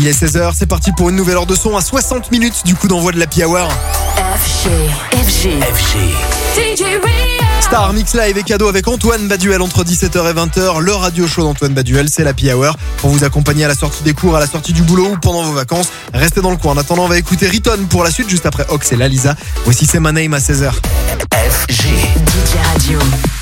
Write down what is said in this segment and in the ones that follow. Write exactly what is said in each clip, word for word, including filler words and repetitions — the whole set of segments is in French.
Il est seize heures, c'est parti pour une nouvelle heure de son à soixante minutes du coup d'envoi de l'Happy Hour. F G, F G, F G. D J Star Mix Live et cadeau avec Antoine Baduel entre dix-sept heures et vingt heures. Le radio show d'Antoine Baduel, c'est l'Happy Hour pour vous accompagner à la sortie des cours, à la sortie du boulot ou pendant vos vacances. Restez dans le coin. En attendant, on va écouter Riton pour la suite juste après Ox et Lalisa. Voici C'est My Name à seize heures. F G, D J Radio.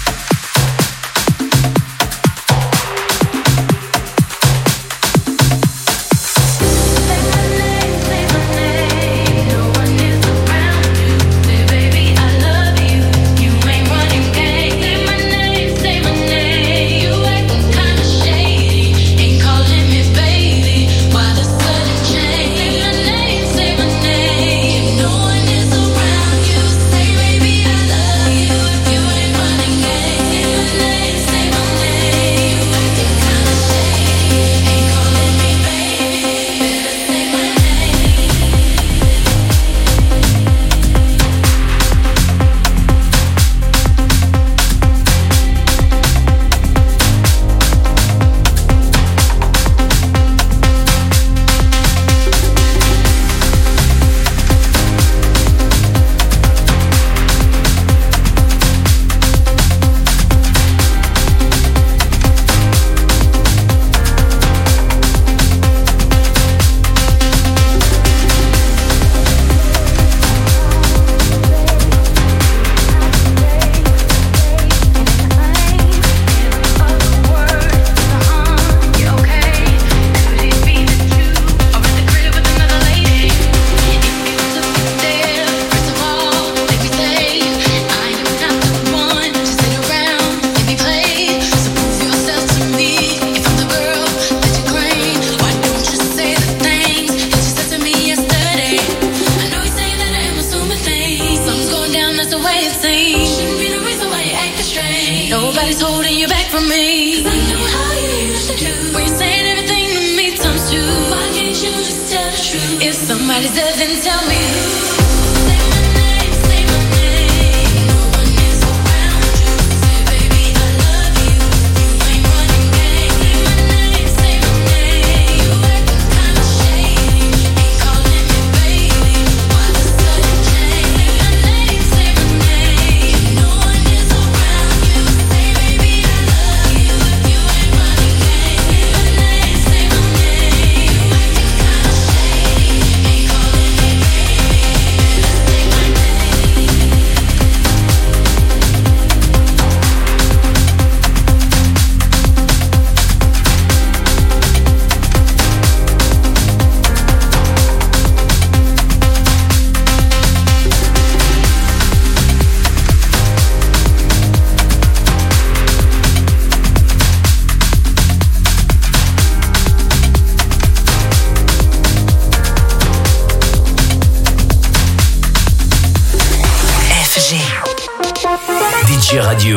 Radio.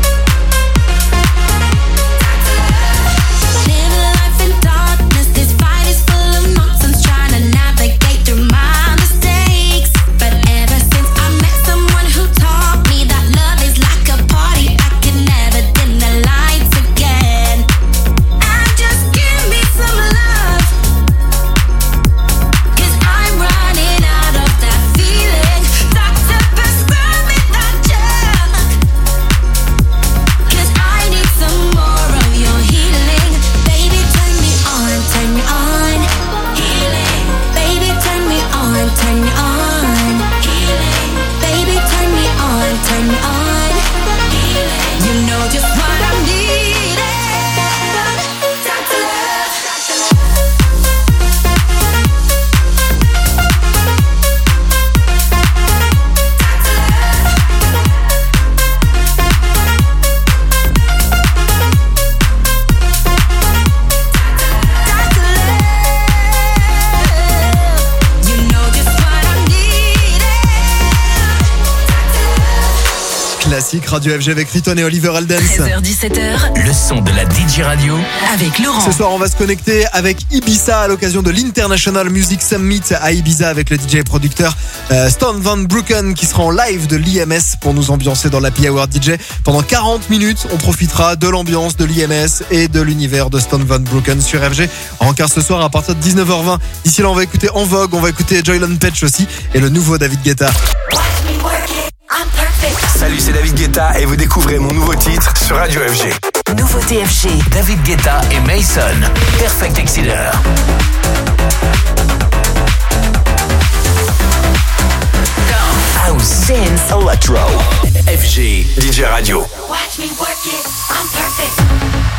Live a life in darkness, this fire. Classique, Radio F G avec Riton et Oliver Eldens. treize heures dix-sept heures. Le son de la D J Radio. Avec Laurent. Ce soir, on va se connecter avec Ibiza à l'occasion de l'International Music Summit à Ibiza avec le D J et producteur euh, Stone Van Brooken qui sera en live de l'I M S pour nous ambiancer dans l'Happy Hour D J. Pendant quarante minutes, on profitera de l'ambiance de l'I M S et de l'univers de Stone Van Brooken sur F G. En quart ce soir à partir de dix-neuf heures vingt. D'ici là, on va écouter En Vogue, on va écouter Joylon Petch aussi et le nouveau David Guetta. Salut, c'est David Guetta et vous découvrez mon nouveau titre sur Radio F G. Nouveauté F G. David Guetta et Mason. Perfect Exciter. House, Dance, Electro. F G, D J Radio. Watch me work it, I'm perfect.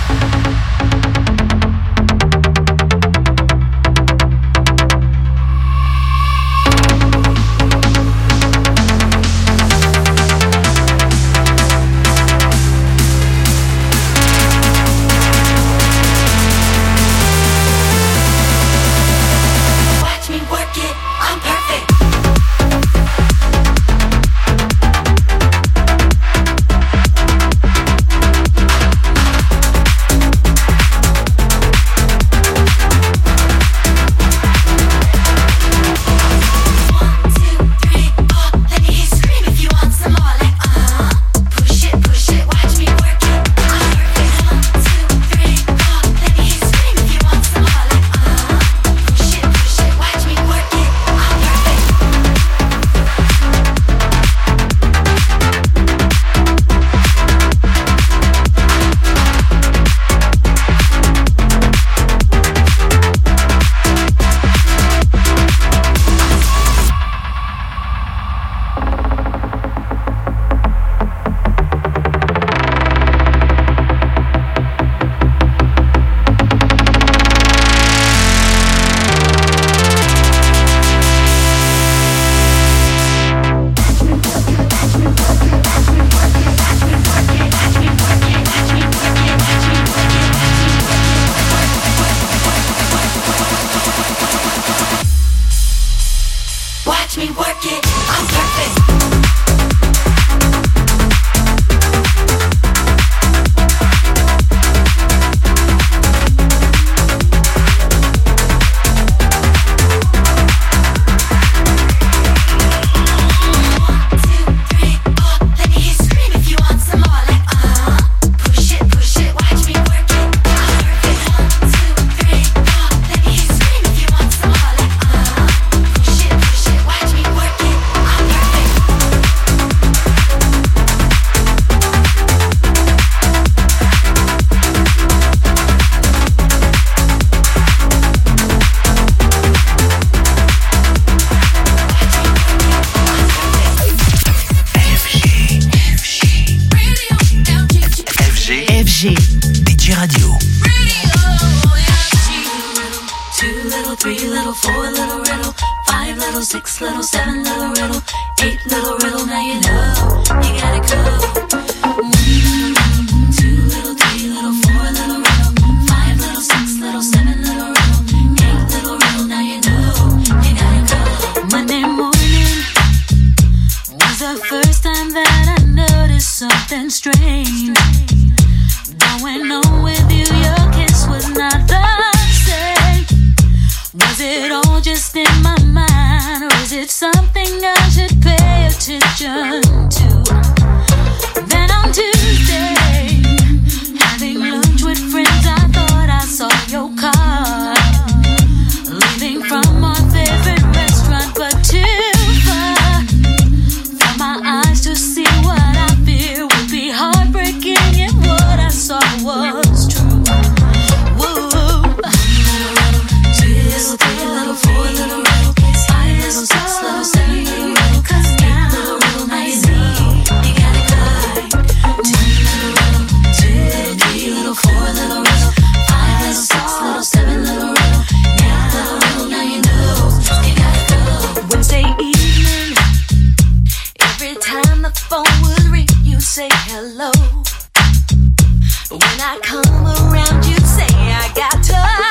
When I come around, you say I got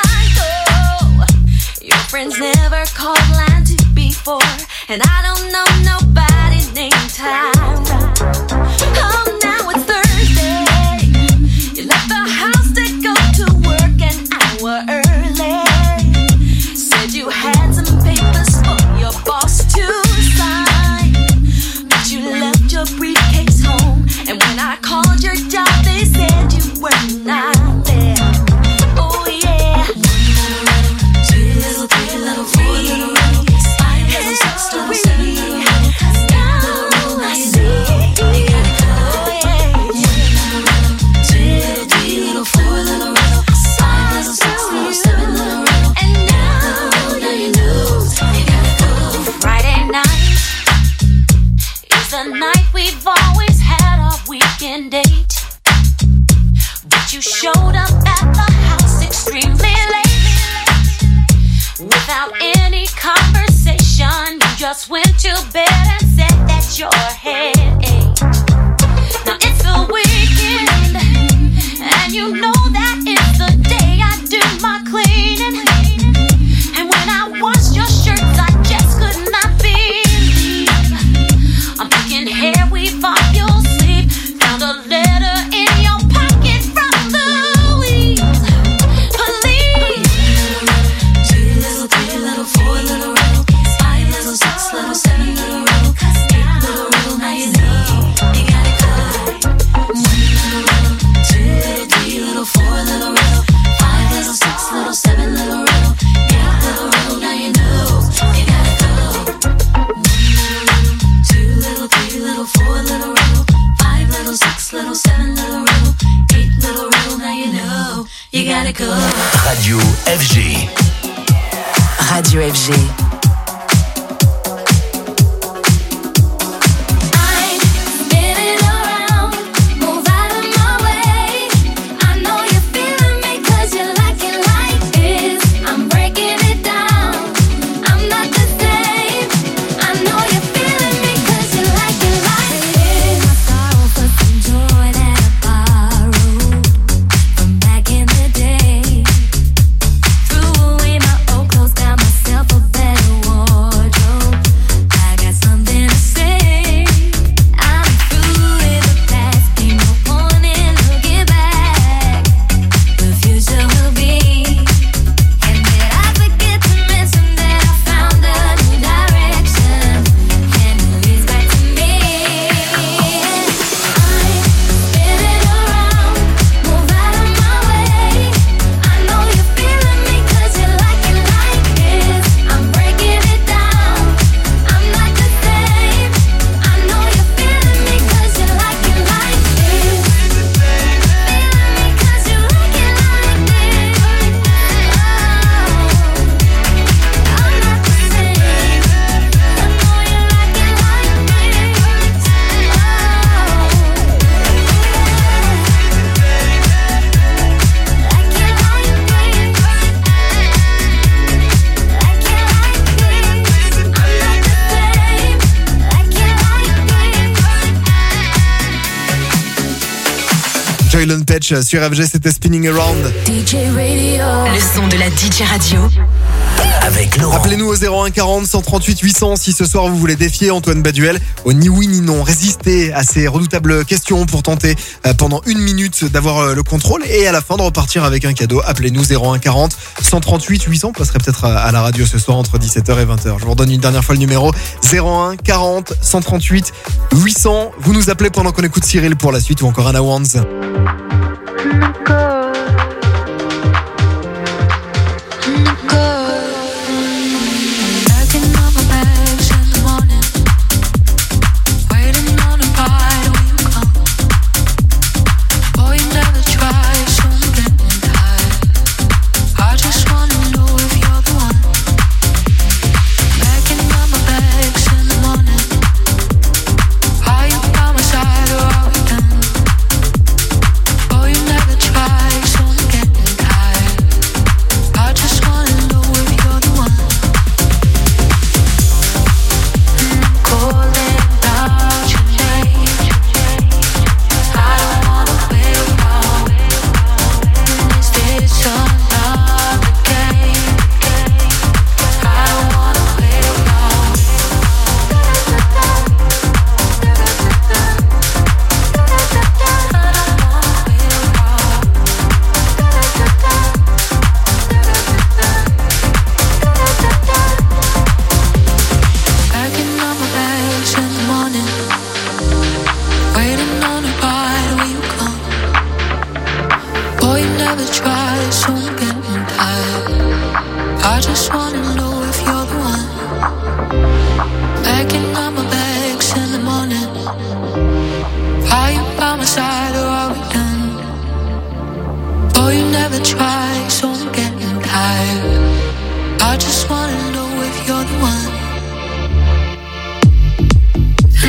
time. Oh, your friends never called line two before, and I don't know nobody named Tyra. Oh, you showed up at the house extremely late. Without any conversation, you just went to bed and said that your head ached. Now it's the weekend, and you know that it's the day I do my cleaning. And when I washed your shirts, I just could not believe I'm thinking hair weave off your sleeve. Found a letter in your pocket from Louise. Please. Two little, three little, four little riddle, five little, six little, seven little riddle, eight little riddle. Now you know you got it good. One little riddle, two little, three little, four little riddle, five little, six little, seven little riddle, eight little riddle. Now you know you got it good. One little riddle, two little, three little, four little riddle, five little, six little, seven little riddle, eight little riddle. Now you know you got it good. Radio F G. Radio F G. I'm spinning around, move out of my way. I know you're feeling me 'cause you like it like this. I'm breaking it down, I'm not the same. I know you're feeling me 'cause you like it like this. My sorrow for some joy that I borrowed from back in the day. Threw away my old clothes, got myself a better wardrobe. I got something to say. I'm through with the past, ain't no point in looking back. The future will be, and did I forget to mention that I found a new direction, and it leads back to me. I'm spinning around, move out of my way. I know you're feeling me 'cause you like it like this. I'm breaking it down, I'm not the same. I know you're feeling me 'cause you like it like this. Feeling me 'cause you like it like this. Oh, I'm not the same. I know you like it like this. Jalen Petch sur F G, c'était Spinning Around. D J Radio. Le son de la D J radio. Avec Laurent. Appelez-nous au zéro un quarante cent trente-huit huit cents si ce soir vous voulez défier Antoine Baduel au ni oui ni non. Résistez à ces redoutables questions pour tenter euh, pendant une minute d'avoir euh, le contrôle et à la fin de repartir avec un cadeau. Appelez-nous zéro un quarante cent trente-huit huit cents. On passerait peut-être à, à la radio ce soir entre dix-sept heures et vingt heures. Je vous redonne une dernière fois le numéro zéro un quarante cent trente-huit huit cents. Vous nous appelez pendant qu'on écoute Cyril pour la suite ou encore Anna Wands.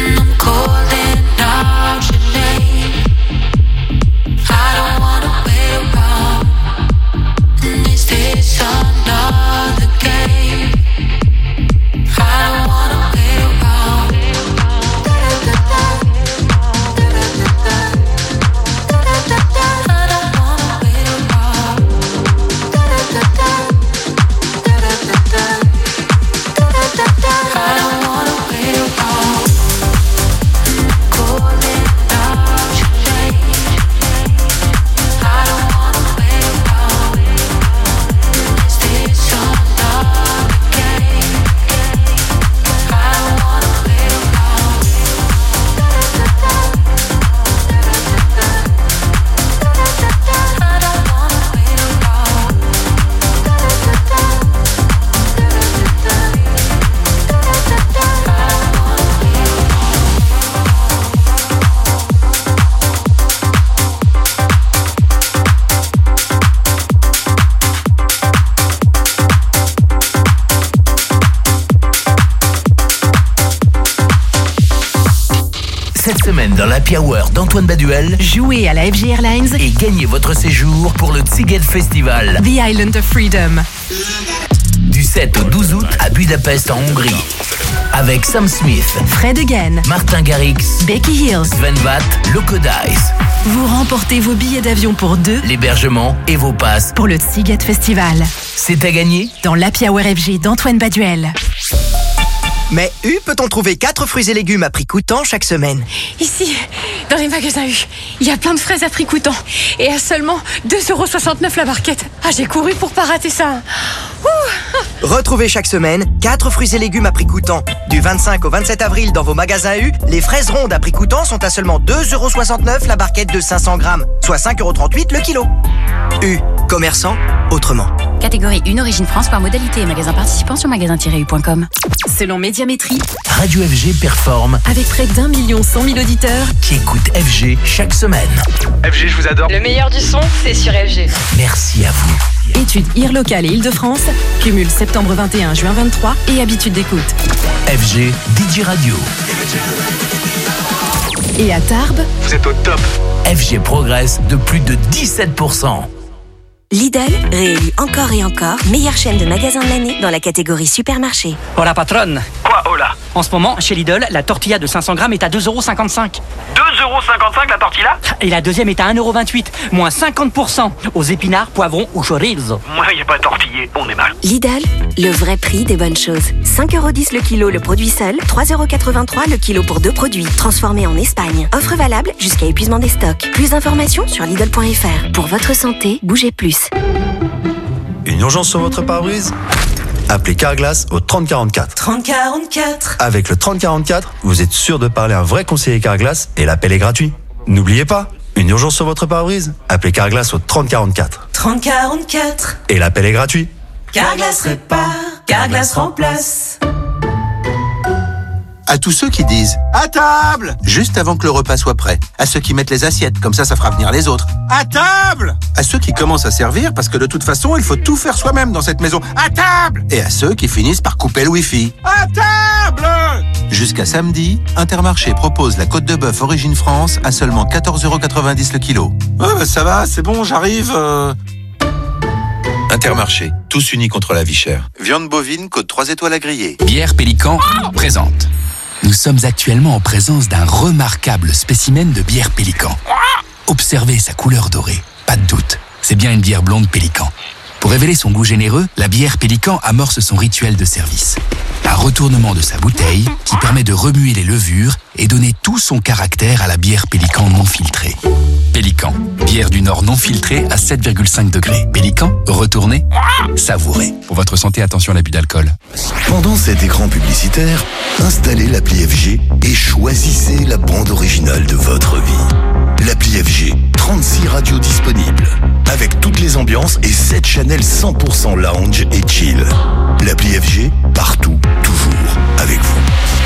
Calling out your name. I don't wanna wait. semaine dans l'Happy Hour d'Antoine Baduel, Jouez à la F G Airlines et gagnez votre séjour pour le Sziget Festival. The Island of Freedom. Du sept au douze août à Budapest en Hongrie. Avec Sam Smith, Fred Again, Martin Garrix, Becky Hill, Sven Vath, Loco Dice. Vous remportez vos billets d'avion pour deux, l'hébergement et vos passes pour le Sziget Festival. C'est à gagner dans l'Happy Hour F G d'Antoine Baduel. Mais U peut-on trouver quatre fruits et légumes à prix coûtant chaque semaine? Ici, dans les magasins U, il y a plein de fraises à prix coûtant. Et à seulement deux euros soixante-neuf la barquette. Ah, j'ai couru pour pas rater ça. Ouh. Retrouvez chaque semaine quatre fruits et légumes à prix coûtant. Du vingt-cinq au vingt-sept avril dans vos magasins U, les fraises rondes à prix coûtant sont à seulement deux euros soixante-neuf la barquette de cinq cents grammes, soit cinq euros trente-huit le kilo. U, commerçant autrement. Catégorie un Origine France par modalité et magasin participant sur magasin tiret u point com. Selon Médiamétrie, Radio F G performe avec près d'un million cent mille auditeurs qui écoutent F G chaque semaine. F G, je vous adore. Le meilleur du son, c'est sur F G. Merci à vous. Études I R locale et Île-de-France, cumul septembre vingt et un, juin vingt-trois et habitude d'écoute. F G, D J Radio. Et à Tarbes, vous êtes au top. F G progresse de plus de dix-sept pour cent. Lidl, réélu encore et encore, meilleure chaîne de magasins de l'année dans la catégorie supermarché. Hola patronne. Quoi hola? En ce moment, chez Lidl, la tortilla de cinq cents grammes est à deux euros cinquante-cinq. deux euros cinquante-cinq la tortilla? Et la deuxième est à un euro vingt-huit, moins cinquante pour cent aux épinards, poivrons ou chorizo. Moi, y a pas tortillé, on est mal. Lidl, le vrai prix des bonnes choses. cinq euros dix le kilo le produit seul, trois euros quatre-vingt-trois le kilo pour deux produits, transformés en Espagne. Offre valable jusqu'à épuisement des stocks. Plus d'informations sur Lidl point F R. Pour votre santé, bougez plus. Une urgence sur votre pare-brise? Appelez Carglass au trente quarante-quatre. trente quarante-quatre. Avec le trente quarante-quatre, vous êtes sûr de parler à un vrai conseiller Carglass et l'appel est gratuit. N'oubliez pas, une urgence sur votre pare-brise? Appelez Carglass au trente quarante-quatre. trente quarante-quatre. Et l'appel est gratuit. Carglass répare, Carglass remplace. À tous ceux qui disent « À table !» juste avant que le repas soit prêt. À ceux qui mettent les assiettes, comme ça, ça fera venir les autres. « À table !» À ceux qui commencent à servir, parce que de toute façon, il faut tout faire soi-même dans cette maison. « À table !» Et à ceux qui finissent par couper le wifi. « À table !» Jusqu'à samedi, Intermarché propose la côte de bœuf Origine France à seulement quatorze euros quatre-vingt-dix le kilo. Ouais, bah ça va, c'est bon, j'arrive... Euh... Intermarché, tous unis contre la vie chère. Viande bovine, côte trois étoiles à griller. Bière Pélican présente. Nous sommes actuellement en présence d'un remarquable spécimen de bière Pélican. Observez sa couleur dorée. Pas de doute, c'est bien une bière blonde Pélican. Pour révéler son goût généreux, la bière Pélican amorce son rituel de service. Un retournement de sa bouteille qui permet de remuer les levures et donner tout son caractère à la bière Pélican non filtrée. Pélican, bière du Nord non filtrée à sept virgule cinq degrés. Pélican, retournez, savourez. Pour votre santé, attention à l'abus d'alcool. Pendant cet écran publicitaire, installez l'appli F G et choisissez la bande originale de votre vie. L'appli F G, trente-six radios disponibles, avec toutes les ambiances et sept channels cent pour cent lounge et chill. L'appli F G, partout, toujours, avec vous.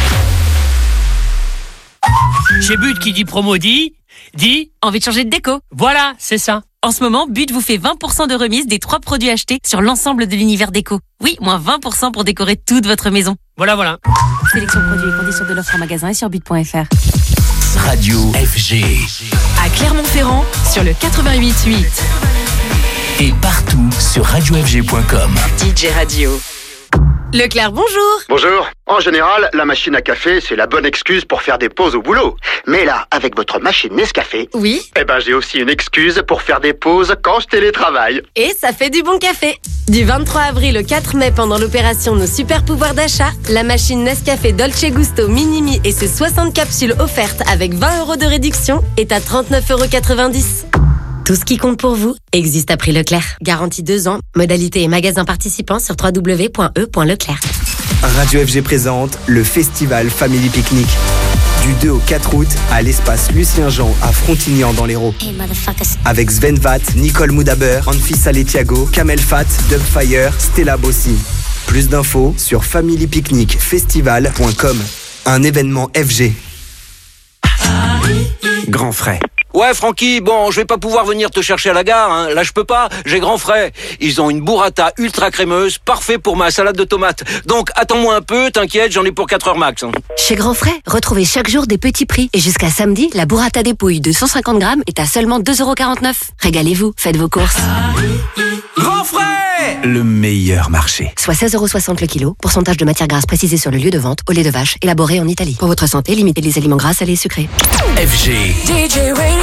Chez But qui dit promo dit... dit... Envie de changer de déco? Voilà, c'est ça. En ce moment, But vous fait vingt pour cent de remise des trois produits achetés sur l'ensemble de l'univers déco. Oui, moins vingt pour cent pour décorer toute votre maison. Voilà, voilà. Sélection produits et conditions de l'offre en magasin et sur but point F R. Radio F G. À Clermont-Ferrand, sur le quatre-vingt-huit huit. Et partout sur radio f g point com. D J Radio. Leclerc, bonjour. Bonjour. En général, la machine à café, c'est la bonne excuse pour faire des pauses au boulot. Mais là, avec votre machine Nescafé... Oui. Eh ben, j'ai aussi une excuse pour faire des pauses quand je télétravaille. Et ça fait du bon café. Du vingt-trois avril au quatre mai, pendant l'opération Nos Super Pouvoirs d'achat, la machine Nescafé Dolce Gusto Minimi et ses soixante capsules offertes avec vingt euros de réduction est à trente-neuf euros quatre-vingt-dix. Tout ce qui compte pour vous existe à prix Leclerc. Garantie deux ans. Modalité et magasins participants sur w w w point e point leclerc. Radio F G présente le festival Family Picnic. Du deux au quatre août à l'espace Lucien Jean à Frontignan dans l'Hérault. Hey, avec Sven Vath, Nicole Moudaber, Anfisa Letiago, Kamel Fat, Dubfire, Stella Bossi. Plus d'infos sur family picnic festival point com. Un événement F G. Grand frais. Ouais, Francky, bon, je vais pas pouvoir venir te chercher à la gare, hein. Là, je peux pas, j'ai grand frais. Ils ont une burrata ultra crémeuse, parfait pour ma salade de tomates. Donc, attends-moi un peu, t'inquiète, j'en ai pour quatre heures max. Hein. Chez Grand Frais, retrouvez chaque jour des petits prix. Et jusqu'à samedi, la burrata dépouille de cent cinquante grammes est à seulement deux euros quarante-neuf. Régalez-vous, faites vos courses. Grand Frais, le meilleur marché. Soit seize euros soixante le kilo, pourcentage de matière grasse précisé sur le lieu de vente, au lait de vache, élaboré en Italie. Pour votre santé, limitez les aliments gras, salés et sucrés. F G D J Radio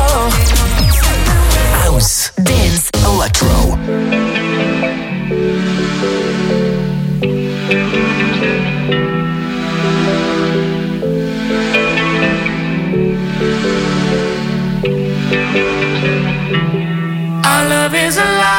House Dance Electro. Our love is alive.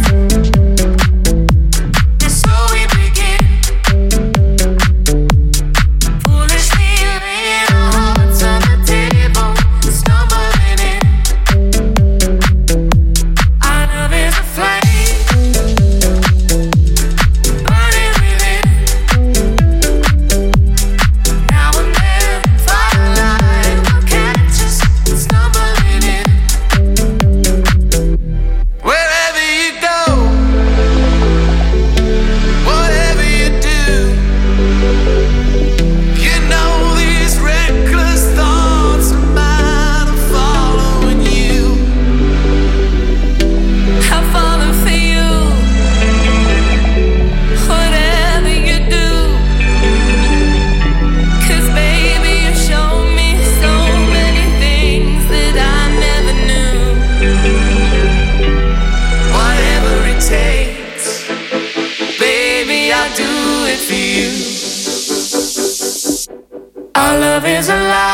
Our love is alive.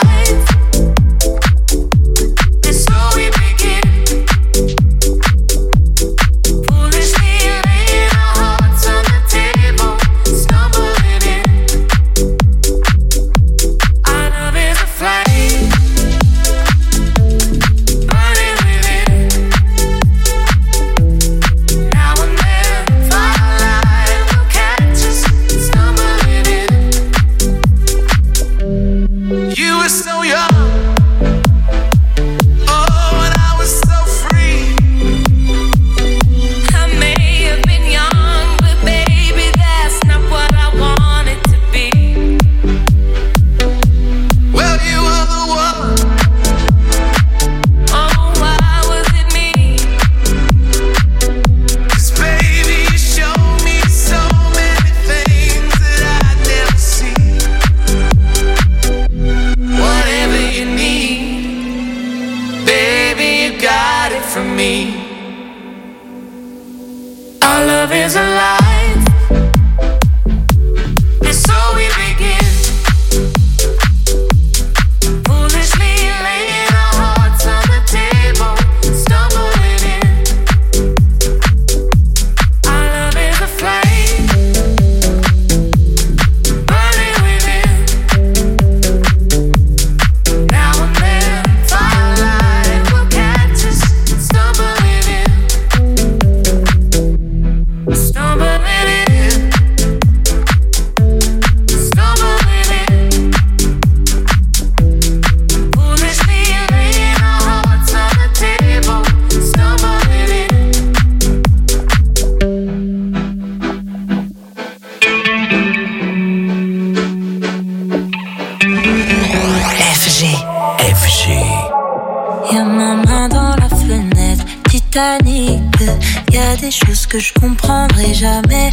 Des choses que je comprendrai jamais,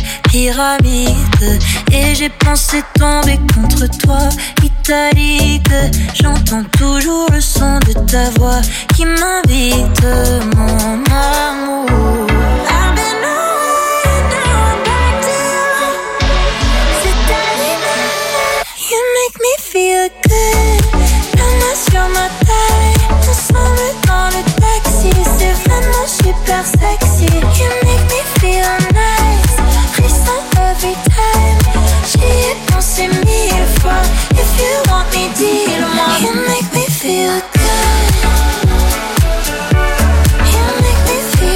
pyramide. Et j'ai pensé tomber contre toi, italique. J'entends toujours le son de ta voix qui m'invite, mon amour. I've been away, now I'm back to you. C'est terminé. You make me feel good. La main sur ma taille, ensemble dans le taxi. C'est vraiment super sexy. You make me feel nice. Frisson every time. J'y ai pensé mille fois. If you want me, dis-le-moi. You make me feel good. You make me feel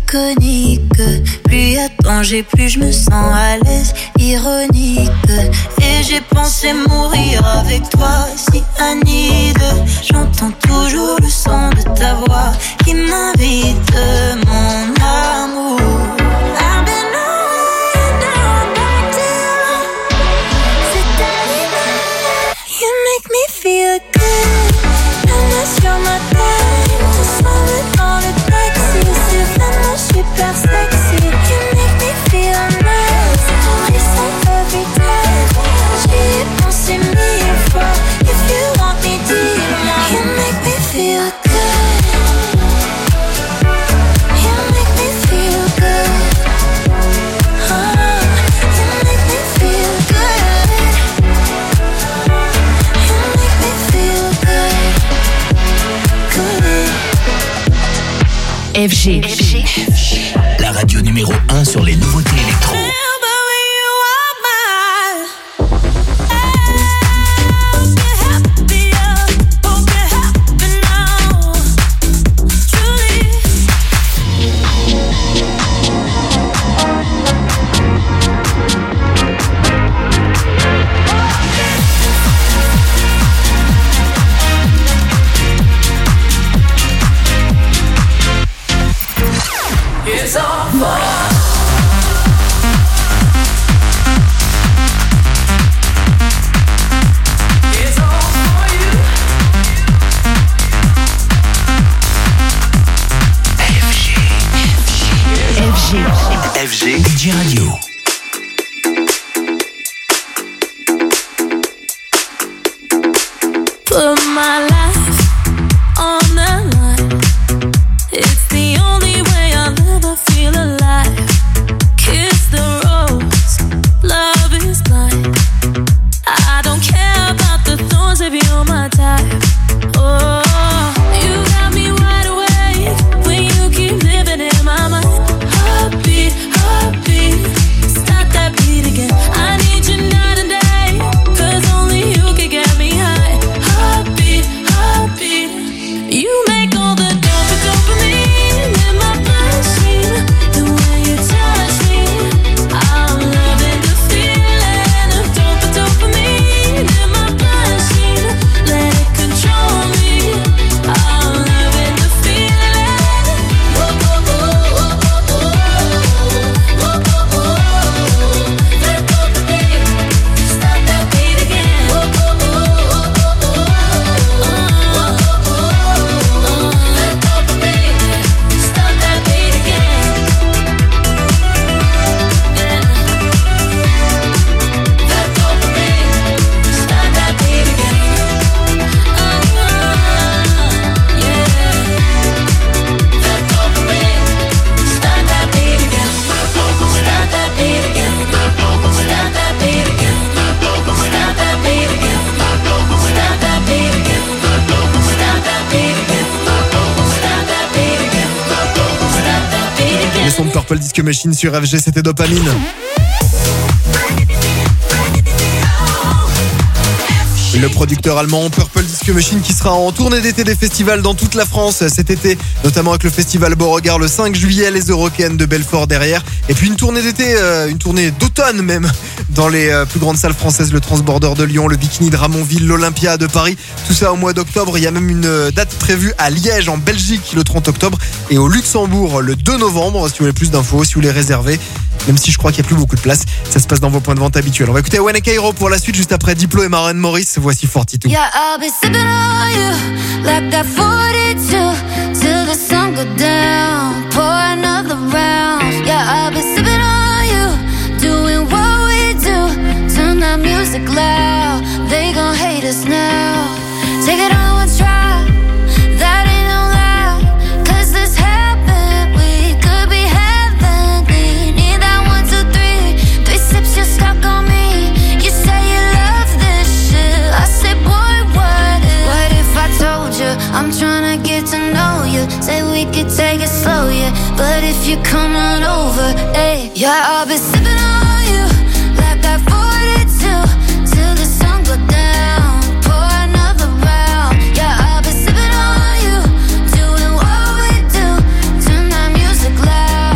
iconique. Plus y a de danger, plus je me sens à l'aise, ironique. Et j'ai pensé mourir avec toi, si Anide. J'entends toujours le son de ta voix qui m'invite, mon amour. I've been away, now I'm back to you. C'est arrivé, you make me feel good. Unless you're my type, the sun dans le taxi. C'est vraiment super sexy. You make me feel nice, frisson every time. J'y ai pensé mille fois. If you want me, dis-moi. You make me feel good. You make me feel good. Oh, you make me feel good. You make me feel good. F G. F G. La radio numéro un sur les nouveautés électro. It's all for F G D J Radio. Put my life on the line. It's the only way I'll ever feel alive. Kiss the rose, love is blind. I don't care about the thorns if you're my type. Oh, you got me wide awake when you keep living in my mind. Heartbeat, heartbeat, stop that beat again. I need you night and day, 'cause only you can get me high. Heartbeat, heartbeat, you make all the dope dopamine in my bloodstream. The way you touch me, I'm loving the feeling of dope dopamine in my bloodstream. Let it control me, I'm loving the feeling. Whoa, whoa, whoa, whoa, whoa, whoa, whoa, whoa. Let dopamine stop that beat again. Whoa, whoa, whoa, whoa, whoa, whoa. Let dopamine stop that beat again. Yeah. Let dopamine stop that beat again. Oh, yeah. Let dopamine stop that beat again. Stop that beat again. Stop that beat again. Stop that beat again. Stop that beat again. Stop that beat again. Stop that beat again. Stop that beat again. Le son de Purple Disco Machine sur F G, c'était Dopamine. Le producteur allemand Purple Disco Machine qui sera en tournée d'été des festivals dans toute la France cet été, notamment avec le festival Beauregard le cinq juillet, les Eurocaines de Belfort derrière, et puis une tournée d'été, euh, une tournée d'automne même, dans les euh, plus grandes salles françaises, le Transborder de Lyon, le Bikini de Ramonville, l'Olympia de Paris, tout ça au mois d'octobre. Il y a même une euh, date prévue à Liège en Belgique le trente octobre et au Luxembourg le deux novembre. Si vous voulez plus d'infos, si vous voulez réserver, même si je crois qu'il n'y a plus beaucoup de place, ça se passe dans vos points de vente habituels. On va écouter Wayne Cairo pour la suite, juste après Diplo et Maren Morris. Voici forty-two. Yeah, I'll be sipping on you like that forty-two till the sun go down. Pour another round. Yeah, I'll be sipping on you, doing what we do. Turn that music loud. They gon' hate us now. Take it on one try. That ain't no lie. 'Cause this happened. We could be heavenly. Need that one, two, three. Three sips, you're stuck on me. You say you love this shit. I say, boy, what if? What if I told you I'm tryna get to know you? Say we could take it slow, yeah. But if you come on over, hey, yeah, I'll be sipping on you like that forty-two till the sun go down. Pour another round. Yeah, I'll be sipping on you, doing what we do. Turn that music loud.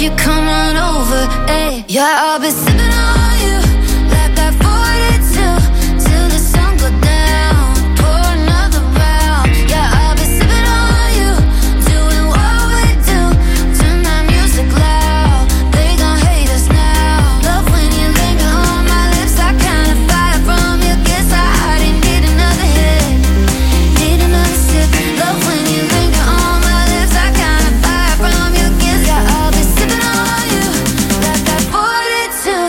if you come on over, hey. Yeah, I'll be sipping on you like that forty-two till the sun go down. Pour another round. Yeah, I'll be sipping on you, doing what we do. Turn that music loud. They gon' hate us now. Love when you linger on my lips. I kinda fire from your kiss. I already need another hit, need another sip. Love when you linger on my lips. I kinda fire from your kiss. Yeah, I'll be sipping on you like that forty-two.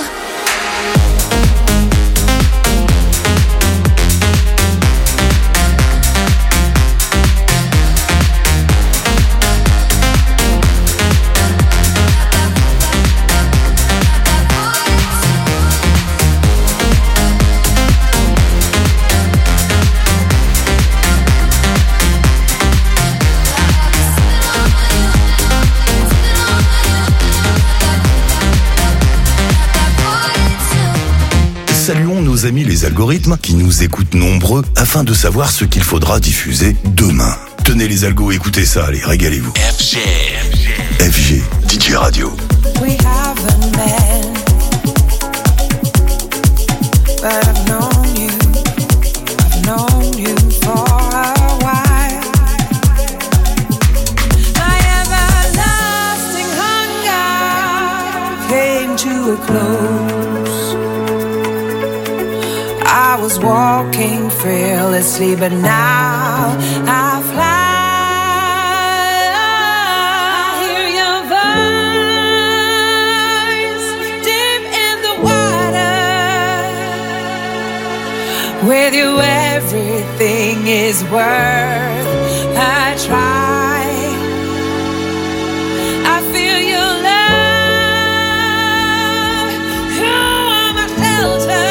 Saluons nos amis les algorithmes qui nous écoutent nombreux afin de savoir ce qu'il faudra diffuser demain. Tenez les algos, écoutez ça, allez, régalez-vous. F G. F G, D J Radio. We haven't met, but I've known you, I've known you for a while. My everlasting hunger came to a close. I was walking fearlessly, but now I fly. I hear your voice deep in the water. With you, everything is worth a try. I feel your love. You are my shelter.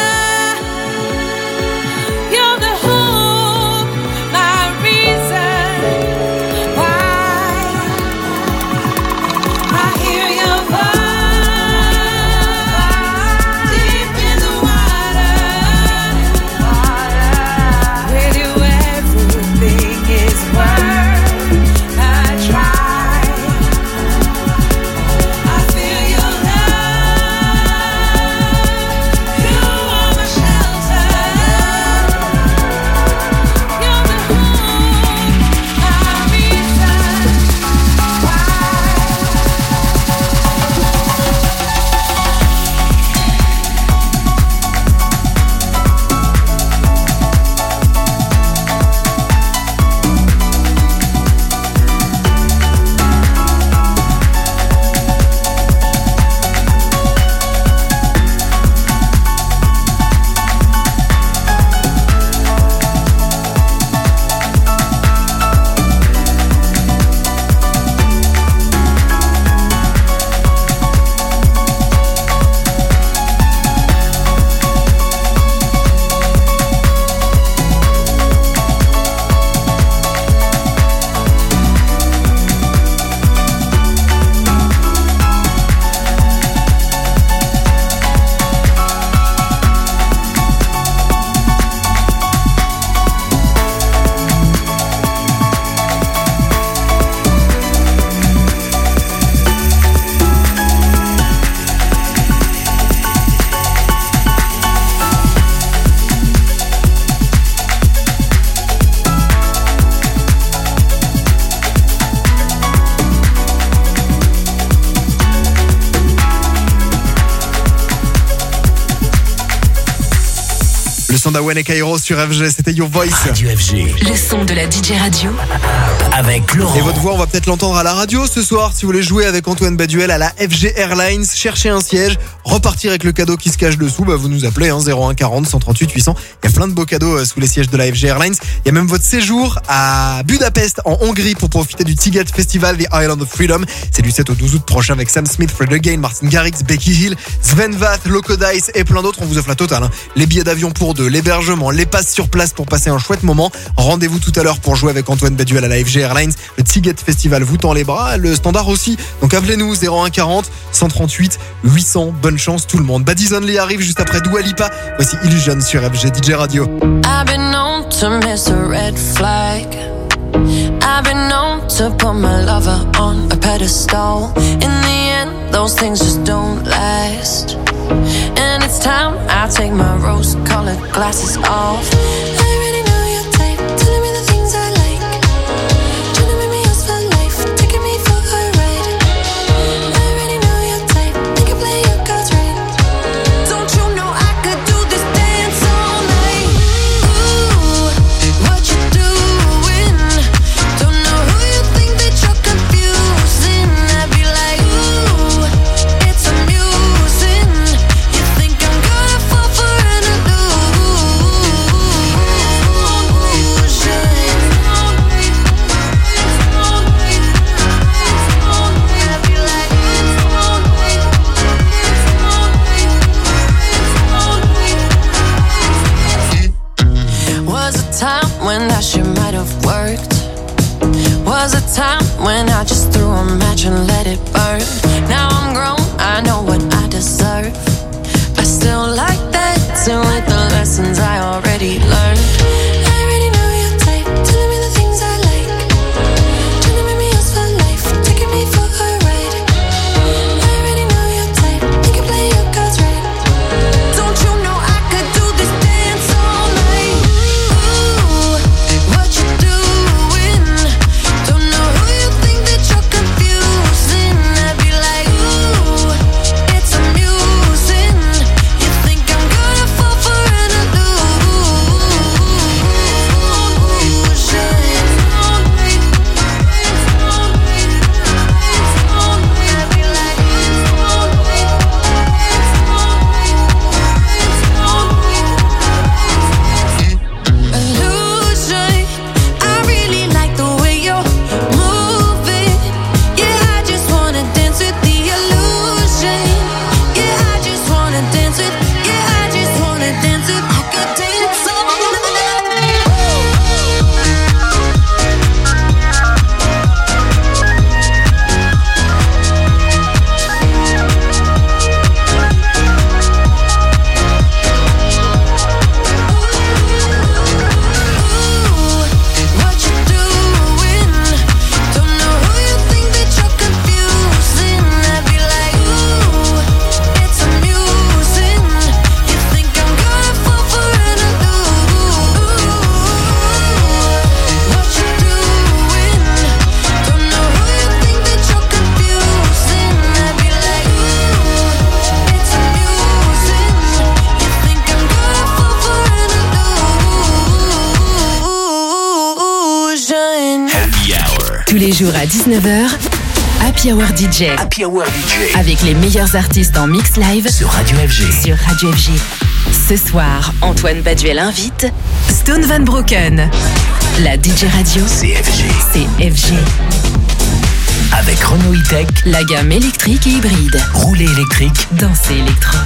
Dawen et Kairo sur F G, c'était Your Voice. Radio F G. Le son de la D J Radio. Avec Laurent. Et votre voix, on va peut-être l'entendre à la radio ce soir. Si vous voulez jouer avec Antoine Baduel à la F G Airlines, chercher un siège, repartir avec le cadeau qui se cache dessous, bah vous nous appelez hein, zéro un quarante cent trente-huit huit cents. Il y a plein de beaux cadeaux euh, sous les sièges de la F G Airlines. Il y a même votre séjour à Budapest en Hongrie pour profiter du Tiget Festival The Island of Freedom. C'est du sept au douze août prochain avec Sam Smith, Fred Again, Martin Garrix, Becky Hill, Sven Vath, Loco Dice et plein d'autres. On vous offre la totale. Hein. Les billets d'avion pour deux, l'hébergement, les passes sur place pour passer un chouette moment. Rendez-vous tout à l'heure pour jouer avec Antoine Baduel à la F G Airlines. Le Tiget Festival vous tend les bras, le standard aussi. Donc appelez-nous zéro un quarante cent trente-huit huit cents. Bonne chance tout le monde. Bad Only arrive juste après Dua Lipa. Voici Illusion sur F G D J Radio. I've been known to miss a red flag. I've been known to put my lover on a pedestal. In the end, those things just don't last. And it's time I take my rose-colored glasses off. I already know your type, telling me the things I like. Trying to make me yours for life, taking me for a ride. I already know your type, make you play your cards right. Don't you know I could do this dance all night? Ooh, what you doing? Don't know who you think that you're confusing. I'd be like, ooh, it's amusing. You think I'm gonna fall for an illusion? I'd be like, was a time when that shit might have worked. Was a time when I just threw a match and let it burn. Now I'm grown, I know what I deserve. I still like that, too, with the lessons I already learned. I already know your type, telling me the things I like. Trying to make me yours for life, taking me for a ride. I already know your type, make you play your cards right. Don't you know I could do this dance all night? Ooh, what you doing? Don't know who you think that you're confusing. I'd be like, ooh, it's amusing. You think I'm gonna fall for an illusion? I really like the way you're moving. Yeah, I just wanna dance with the illusion. Yeah, I just wanna dance with. Yeah, I just wanna dance with. I could dance all what you doing? Don't know who you think that you're confusing. I'd be like, ooh, it's amusing. You think I'm gonna fall for an illusion? What you doing? Don't know who you think that you're confusing. I'd be like, ooh, it's amusing. You think I'm gonna fall for an illusion? Happy Hour. Tous les jours à dix-neuf heures, Happy Hour D J. Happy Hour D J. Avec les meilleurs artistes en mix live Sur Radio F G. sur Radio F G. Ce soir, Antoine Baduel invite Stone Van Broken. La D J radio, C'est F G. c'est F G. Avec Renault E-Tech, La gamme électrique et hybride. roulé électrique. Dansez électro.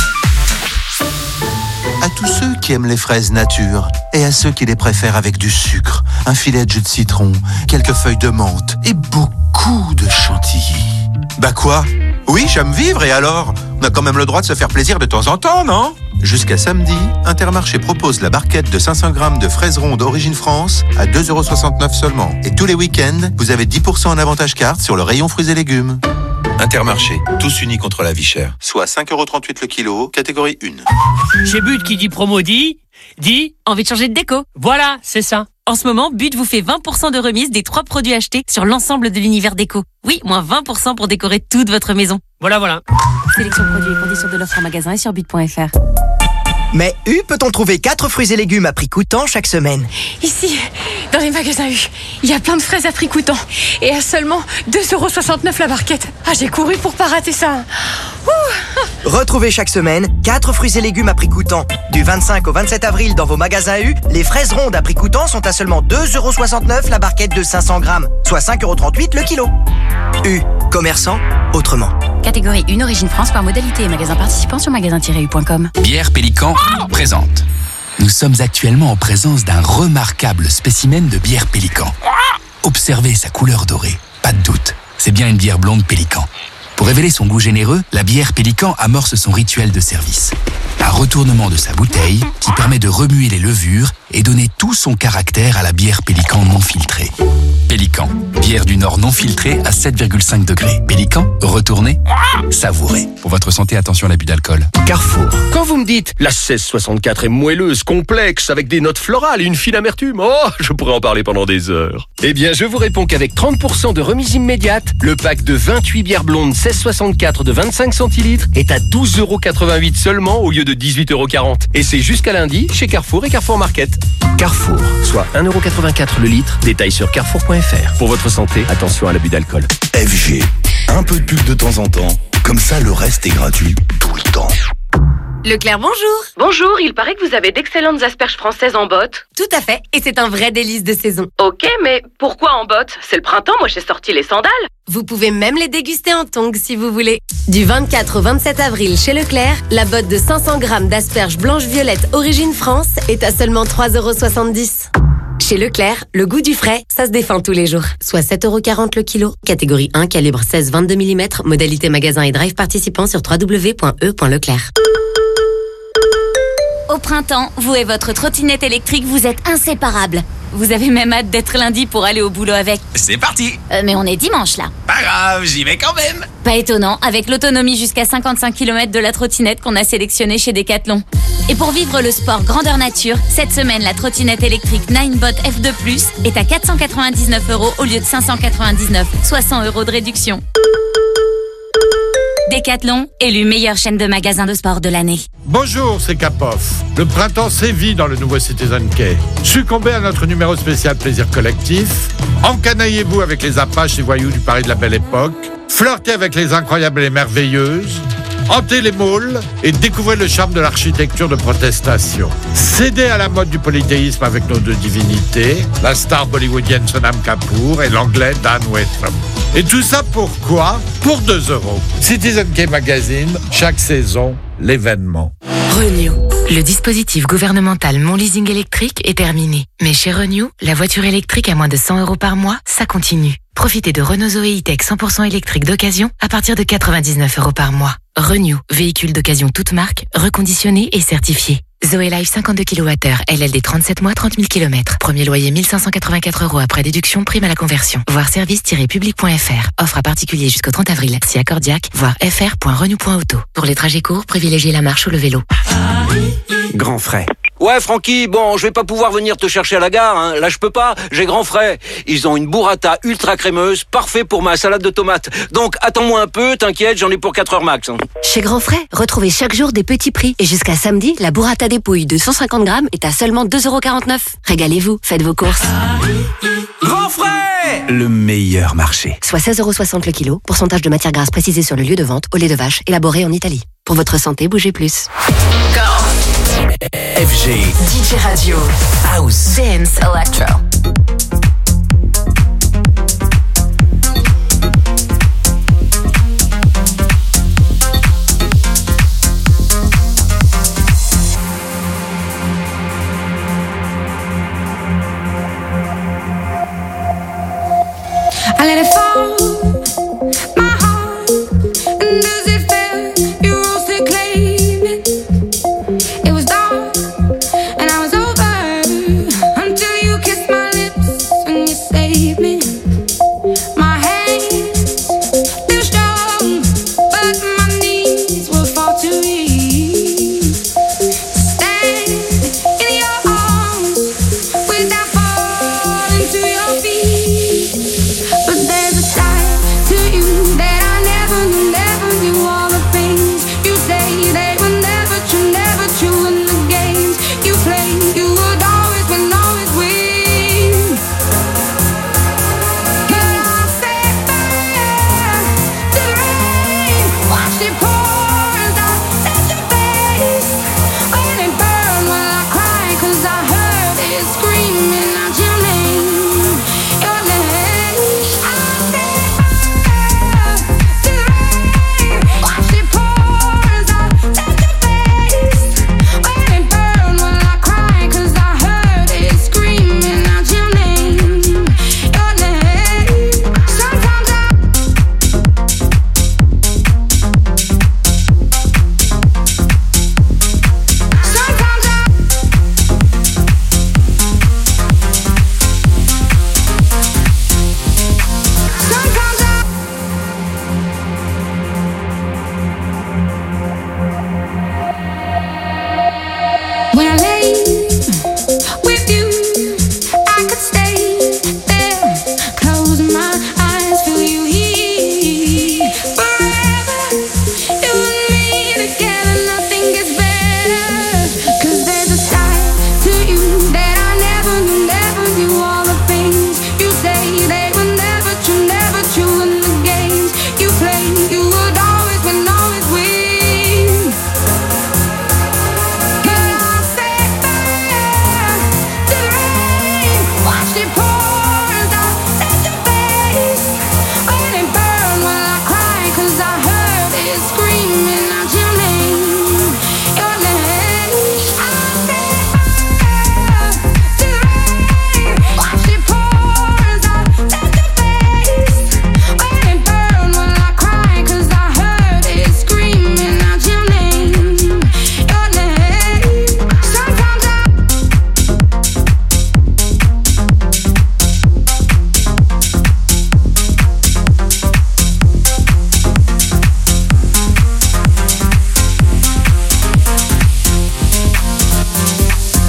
À tous ceux qui aiment les fraises nature et à ceux qui les préfèrent avec du sucre, un filet de jus de citron, quelques feuilles de menthe et beaucoup de chantilly. Bah quoi? Oui, j'aime vivre et alors? On a quand même le droit de se faire plaisir de temps en temps, non? Jusqu'à samedi, Intermarché propose la barquette de cinq cents grammes de fraises rondes Origine France à deux euros soixante-neuf seulement. Et tous les week-ends, vous avez dix pour cent en avantage carte sur le rayon fruits et légumes. Intermarché, tous unis contre la vie chère. Soit cinq euros trente-huit le kilo, catégorie un. Chez But qui dit promo dit, dit, Envie de changer de déco? voilà, c'est ça. En ce moment, But vous fait vingt pour cent de remise des trois produits achetés sur l'ensemble de l'univers déco. Oui, moins vingt pour cent pour décorer toute votre maison. Voilà, voilà. Sélection produits et conditions de l'offre en magasin et sur but point f r. Mais U peut-on trouver quatre fruits et légumes à prix coûtant chaque semaine? Ici, dans les magasins U, il y a plein de fraises à prix coûtant. Et à seulement deux euros soixante-neuf la barquette. Ah, j'ai couru pour pas rater ça. Ouh. Retrouvez chaque semaine quatre fruits et légumes à prix coûtant. Du vingt-cinq au vingt-sept avril dans vos magasins U, les fraises rondes à prix coûtant sont à seulement deux euros soixante-neuf la barquette de cinq cents grammes, soit cinq euros trente-huit le kilo. U, commerçant autrement. Catégorie un Origine France par modalité et magasin participant sur magasin tiret u point com. Bière Pélican présente. Nous sommes actuellement en présence d'un remarquable spécimen de bière Pélican. Observez sa couleur dorée. Pas de doute, c'est bien une bière blonde Pélican. Pour révéler son goût généreux, la bière Pélican amorce son rituel de service. Un retournement de sa bouteille qui permet de remuer les levures et donner tout son caractère à la bière Pélican non filtrée. Pélican, bière du Nord non filtrée à sept virgule cinq degrés. Pélican, retournez, savourez. Pour votre santé, attention à l'abus d'alcool. Carrefour. Quand vous me dites la seize soixante-quatre est moelleuse, complexe, avec des notes florales et une fine amertume, oh, je pourrais en parler pendant des heures. Eh bien, je vous réponds qu'avec trente pour cent de remise immédiate, le pack de vingt-huit bières blondes seize soixante-quatre de vingt-cinq centilitres est à douze euros quatre-vingt-huit seulement au lieu de dix-huit euros quarante. Et c'est jusqu'à lundi chez Carrefour et Carrefour Market. Carrefour, soit un euro quatre-vingt-quatre le litre. Détail sur carrefour point f r. Pour votre santé, attention à l'abus d'alcool. F G, un peu de pub de temps en temps, comme ça le reste est gratuit tout le temps. Leclerc, bonjour. Bonjour, il paraît que vous avez d'excellentes asperges françaises en botte. Tout à fait, et c'est un vrai délice de saison. Ok, mais pourquoi en botte? C'est le printemps, moi j'ai sorti les sandales. Vous pouvez même les déguster en tongs si vous voulez. Du vingt-quatre au vingt-sept avril chez Leclerc, la botte de cinq cents grammes d'asperges blanches-violettes origine France est à seulement trois euros soixante-dix. Chez Leclerc, le goût du frais, ça se défend tous les jours. Soit sept euros quarante le kilo. Catégorie un, calibre seize vingt-deux millimètres. Modalité magasin et drive participant sur w w w point e point leclerc. Au printemps, vous et votre trottinette électrique, vous êtes inséparables. Vous avez même hâte d'être lundi pour aller au boulot avec. C'est parti. Euh, mais on est dimanche là. Pas grave, j'y vais quand même. Pas étonnant, avec l'autonomie jusqu'à cinquante-cinq kilomètres de la trottinette qu'on a sélectionnée chez Decathlon. Et pour vivre le sport grandeur nature, cette semaine, la trottinette électrique Ninebot F deux plus est à quatre cent quatre-vingt-dix-neuf euros au lieu de cinq cent quatre-vingt-dix-neuf, soit cent euros de réduction. Decathlon, élu meilleure chaîne de magasins de sport de l'année. Bonjour, c'est Kapoff. Le printemps sévit dans le nouveau Citizen Quay. Succombez à notre numéro spécial plaisir collectif. Encanaillez-vous avec les apaches et voyous du Paris de la Belle Époque. Flirtez avec les incroyables et merveilleuses. Hantez les malls et découvrez le charme de l'architecture de protestation. Cédez à la mode du polythéisme avec nos deux divinités, la star bollywoodienne Sonam Kapoor et l'anglais Dan Wetham. Et tout ça pourquoi? Pour deux euros. Citizen K Magazine, chaque saison, l'événement. Renew. Le dispositif gouvernemental Mon Leasing électrique est terminé. Mais chez Renew, la voiture électrique à moins de cent euros par mois, ça continue. Profitez de Renault Zoé E-Tech cent pour cent électrique d'occasion à partir de quatre-vingt-dix-neuf euros par mois. Renew, véhicule d'occasion toute marque, reconditionné et certifié. Zoé Life cinquante-deux kilowattheures, L L D trente-sept mois, trente mille kilomètres. Premier loyer mille cinq cent quatre-vingt-quatre euros après déduction, prime à la conversion. Voir service tiret public point f r. Offre à particulier jusqu'au trente avril. Si accordiaque, voir f r point renew point auto. Pour les trajets courts, privilégiez la marche ou le vélo. Grand frais. Ouais, Francky, bon, je vais pas pouvoir venir te chercher à la gare, hein. Là, je peux pas, j'ai grand frais. Ils ont une burrata ultra crémeuse, parfait pour ma salade de tomates. Donc, attends-moi un peu, t'inquiète, j'en ai pour quatre heures max. Hein. Chez Grand Frais, retrouvez chaque jour des petits prix. Et jusqu'à samedi, la burrata dépouille de cent cinquante grammes est à seulement deux euros quarante-neuf. Régalez-vous, faites vos courses. Grand frais, le meilleur marché. Soit seize euros soixante le kilo, pourcentage de matière grasse précisé sur le lieu de vente, au lait de vache, élaboré en Italie. Pour votre santé, bougez plus. F G, D J Radio, House, Dance, Electro. I let it fall, my heart, and as it fell, you rose to claim it. It was dark, and I was over until you kissed my lips.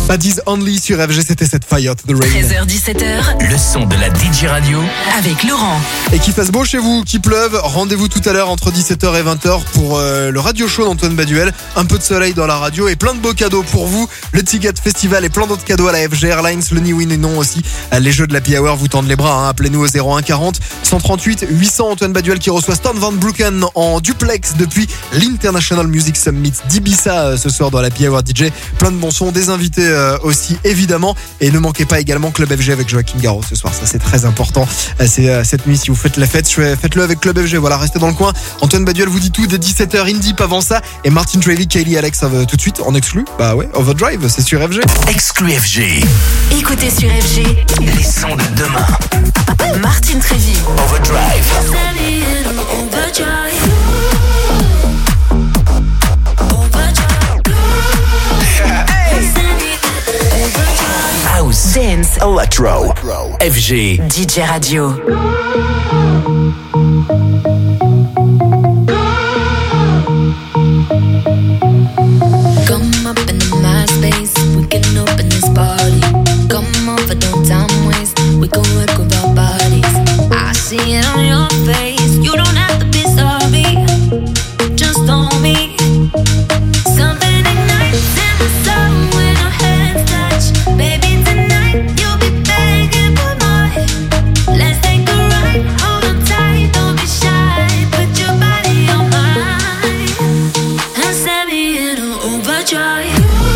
Baddies Only sur F G, c'était cette Fire to the Rain. treize heures dix-sept heures. Le son de la D J Radio avec Laurent. Et qu'il fasse beau chez vous, qu'il pleuve, rendez-vous tout à l'heure entre dix-sept heures et vingt heures pour euh, le radio show d'Antoine Baduel. Un peu de soleil dans la radio et plein de beaux cadeaux pour vous. Le Ticket Festival et plein d'autres cadeaux à la F G Airlines, le ni oui ni non aussi. Les jeux de la Happy Hour vous tendent les bras, hein. Appelez-nous au zéro un quarante cent trente-huit huit cents. Antoine Baduel qui reçoit Stan Van Brooken en duplex depuis l'International Music Summit d'Ibiza euh, ce soir dans la Happy Hour D J. Plein de bons sons, des invités euh, aussi évidemment. Et ne manquez pas également Club F G avec Joachim Garraud ce soir, ça c'est très important. Euh, c'est euh, cette nuit si vous faites la fête, faites-le avec Club F G. Voilà, restez dans le coin. Antoine Baduel vous dit tout dès dix-sept heures in deep avant ça. Et Martin Travey, Kaylee Alex euh, tout de suite en exclu. Bah ouais, Overdrive, c'est sur F G. Exclu F G. Écoutez sur F G Les sons de demain. Martin Travey. Overdrive. House, Dance, Electro, F G, D J Radio. Come up in my space, we can open this party. Come over, don't time waste, we can work with our bodies. I see it on your face, you don't have to be sorry. Just on me. Something ignites in my soul when our hands touch. Baby, tonight you'll be begging for more. Let's take a ride, hold on tight, don't be shy. Put your body on mine and set me in an overdrive.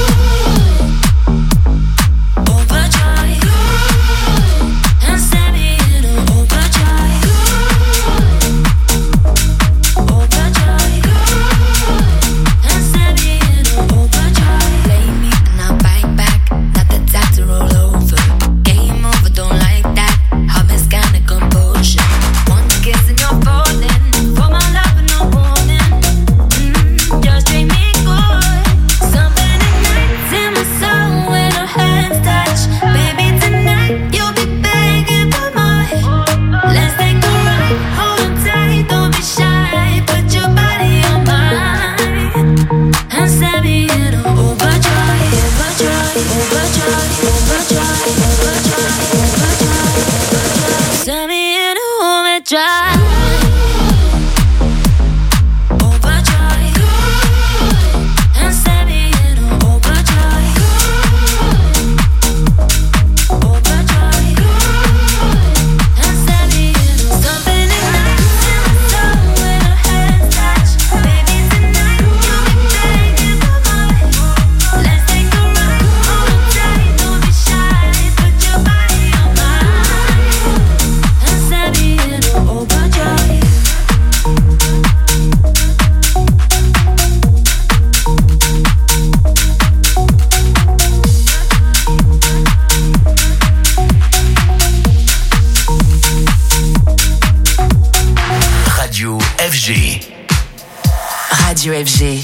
Radio F G.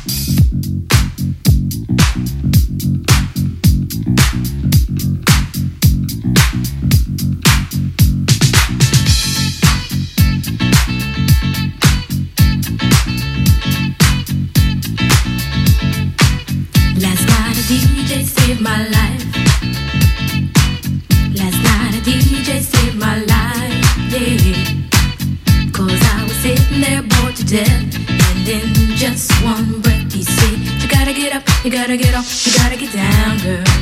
Last night a D J saved my life. Last night a D J saved my life, yeah. Cause I was sitting there bored to death. And in just one breath he said, you gotta get up, you gotta get off, you gotta get down, girl.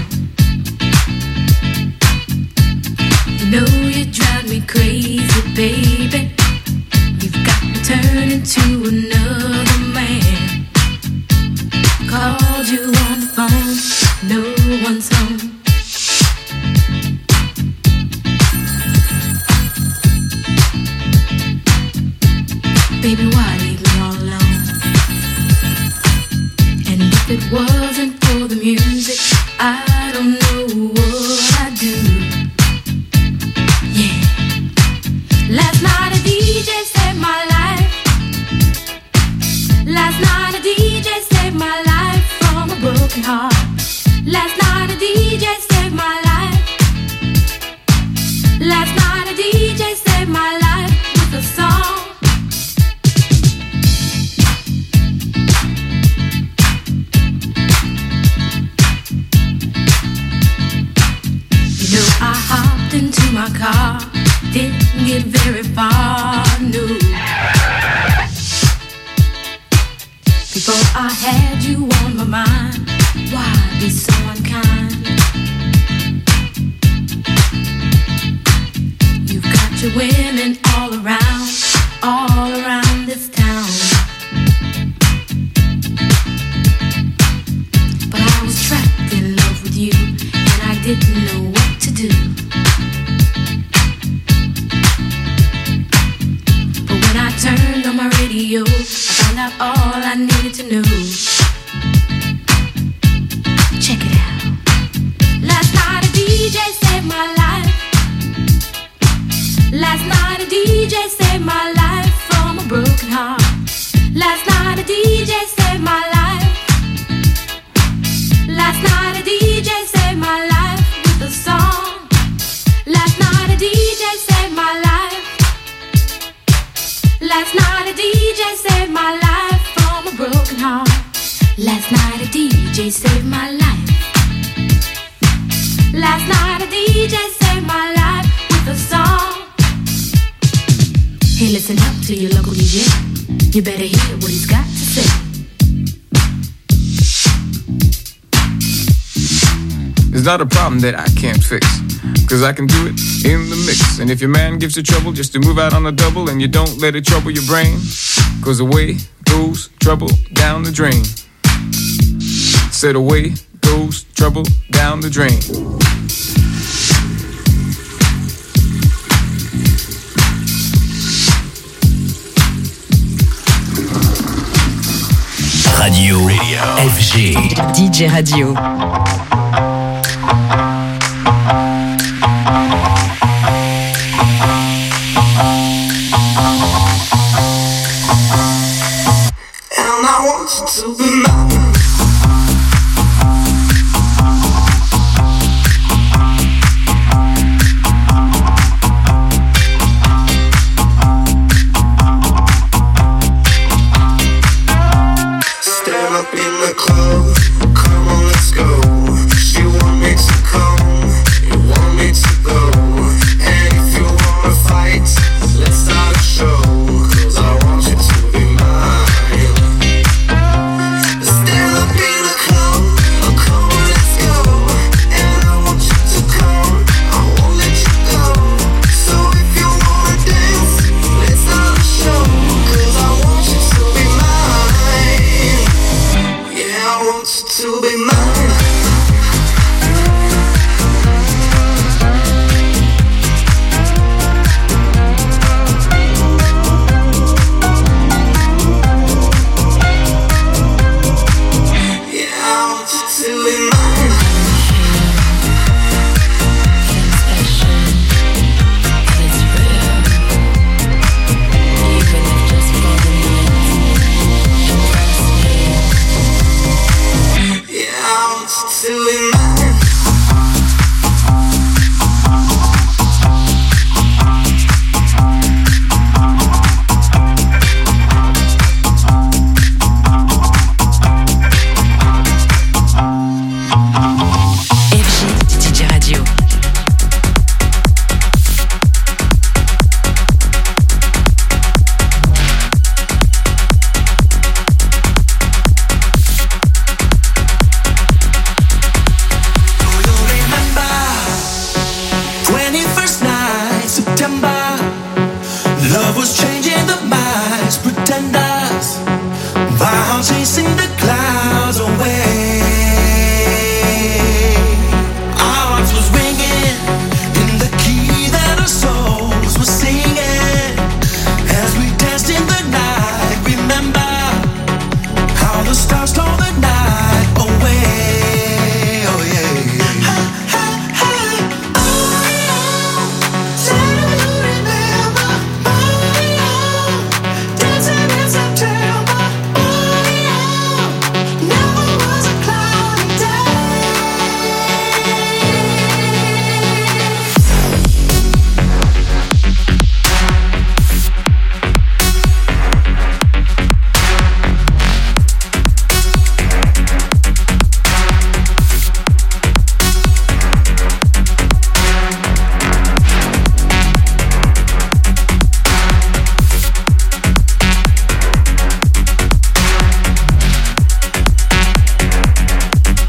You know you drive me crazy, baby. You've got me turning to another man. Called you on the phone, no one's home. Baby, why leave me all alone? And if it wasn't for the music, I don't know what I'd do. Yeah. Last night a D J saved my life. Last night a D J saved my life from a broken heart. Last night a D J saved my life. Last night a D J saved my life with a song. know, I hopped into my car, didn't get very far, no. Before I had you on my mind, why be so unkind? You've got your women all around, all around this town. But I was trapped in love with you, and I didn't know what to do. But when I turned on my radio, I found out all I needed to know. Check it out. Last night a D J saved my life. Last night a D J saved my life from a broken heart. Last night a D J saved my life. Last night a D J saved my life with a song. Last night a D J saved my life. Last night a D J saved my life from a broken heart. Last night a D J saved my life. Last night a D J saved my life with a song. Hey, listen up to your local D J. You better hear what he's got to say. It's not a problem that I can't fix, cause I can do it in the mix. And if your man gives you trouble just to move out on a double, and you don't let it trouble your brain, cause away goes trouble down the drain. Said away goes trouble down the drain. Radio, Radio. F G D J Radio. And I want you to be mine. Stand up in the club, come on, let's go. She want me to come, you want me to go. And if you wanna fight, let's start a show. Cause I want you to be mine. Stand up in the club, come on, let's go. And I want you to come, I won't let you go. So if you wanna dance, let's start a show. Cause I want you to be mine. Yeah, I want you to be mine. Yeah, I want you to be mine. Yeah, I want you to be mine.